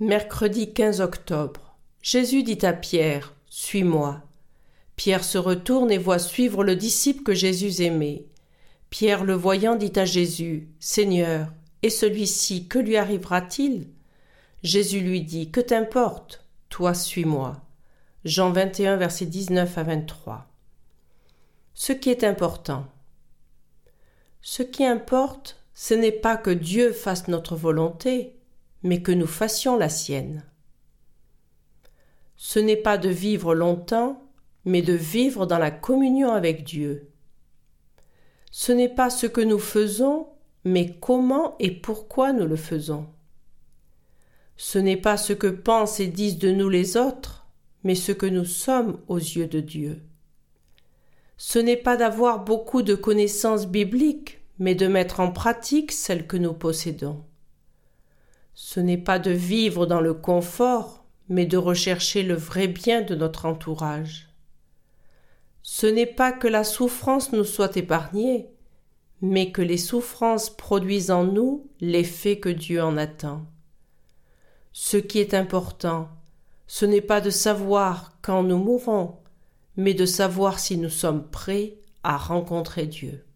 Mercredi 15 octobre. Jésus dit à Pierre, « Suis-moi ». Pierre se retourne et voit suivre le disciple que Jésus aimait. Pierre, le voyant, dit à Jésus, « Seigneur, et celui-ci, que lui arrivera-t-il » Jésus lui dit, « Que t'importe ? Toi, suis-moi. » Jean 21, versets 19 à 23. Ce qui est important. Ce qui importe, ce n'est pas que Dieu fasse notre volonté, mais que nous fassions la sienne. Ce n'est pas de vivre longtemps, mais de vivre dans la communion avec Dieu. Ce n'est pas ce que nous faisons, mais comment et pourquoi nous le faisons. Ce n'est pas ce que pensent et disent de nous les autres, mais ce que nous sommes aux yeux de Dieu. Ce n'est pas d'avoir beaucoup de connaissances bibliques, mais de mettre en pratique celles que nous possédons. Ce n'est pas de vivre dans le confort, mais de rechercher le vrai bien de notre entourage. Ce n'est pas que la souffrance nous soit épargnée, mais que les souffrances produisent en nous l'effet que Dieu en attend. Ce qui est important, ce n'est pas de savoir quand nous mourrons, mais de savoir si nous sommes prêts à rencontrer Dieu.